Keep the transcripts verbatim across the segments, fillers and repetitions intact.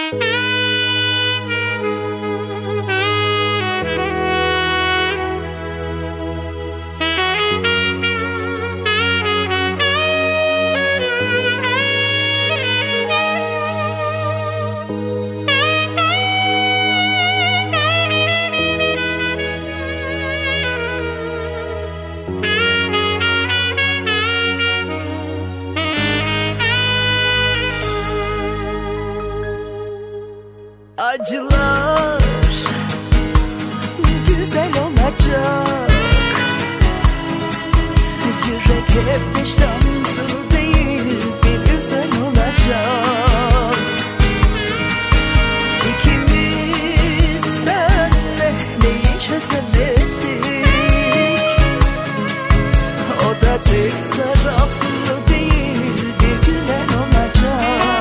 Acılar güzel olacak. Yürek hep de şanslı değil, bir güzel olacak. İkimiz senle neyi çözemedik, o da tek taraflı değil, bir gülen olacak.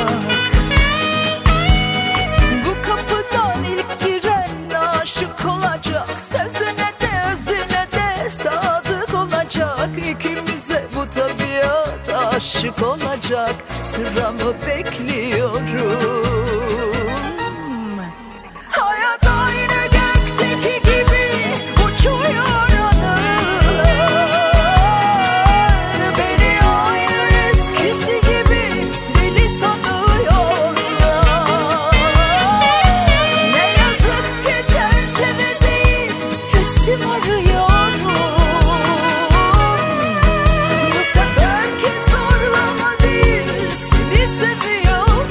Sözüne de özüne de sadık olacak. İkimize bu tabiat aşık olacak. Sıramı bekliyorum. Hayat aynı gökteki gibi uçuyor anılar. Beni aynı eskisi gibi deli sanıyorlar. Ne yazık ki çerçevede resim arıyorum. Bu seferki zorlama değil, seni seviyorum.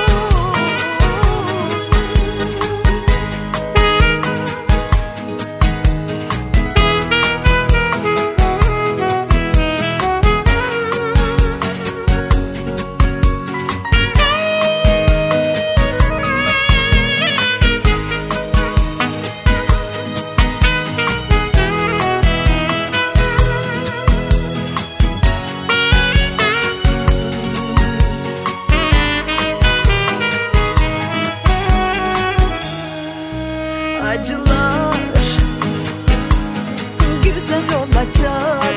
Acılar güzel olacak.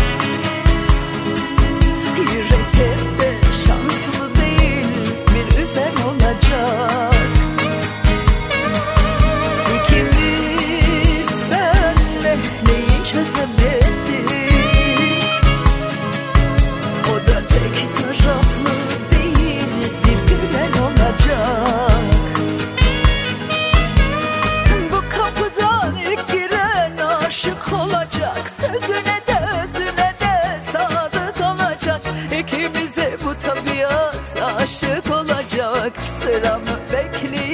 Yürek hep de şanslı değil, bir güzel olacak. İkimiz senle neyi çözemedik, o da tek taraflı değil, bir gülen olacak. Olacak. Sözüne de özüne de sadık olacak. İkimize bu tabiat aşık olacak. Sıramı bekliyorum.